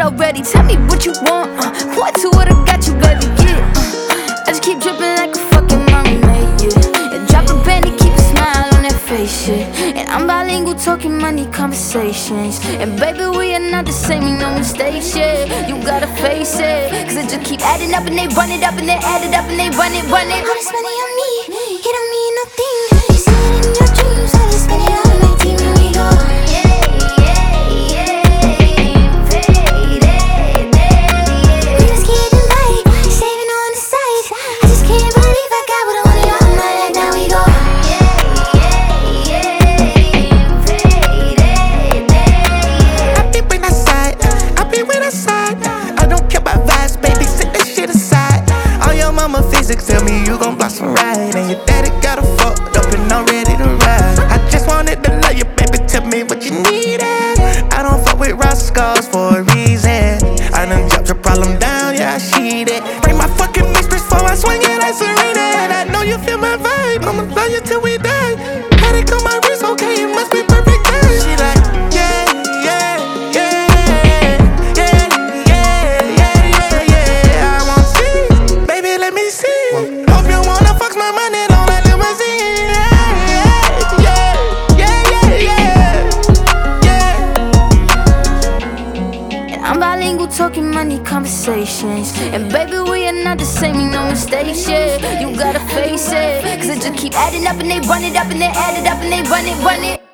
already. Tell me what you want, point to what I got you, baby, yeah. I just keep dripping like a fucking mermaid, yeah. And drop a penny, keep a smile on that face, yeah. And I'm bilingual, talking money conversations. And baby, we are not the same, you know mistakes, yeah. You gotta face it, cause it just keep adding up and they run it up and they add it up and they run it. All this money on me, it don't mean nothing. You see it in your dreams, I just spend it all on my team and we go. Tell me you gon' blossom right, and your daddy got a fucked up and I'm ready to ride. I just wanted to love you, baby, tell me what you needed. I don't fuck with rascals for a reason. I done dropped your problem down, yeah, I sheet it. Bring my fucking mistress before I swing it like Serena. And I know you feel my vibe, I'ma love you till we die. Had it on my wrist, okay, it must be perfect day. She like, yeah, yeah, yeah, yeah, yeah, yeah, yeah, yeah. I want see, baby, let me see. Hope you wanna fuck my money, don't let limousine. Yeah, yeah, yeah, yeah, yeah, yeah. And I'm bilingual, talking money conversations. And baby, we are not the same, you know mistakes, yeah. You gotta face it, cause it just keep adding up and they run it up and they add it up and they run it.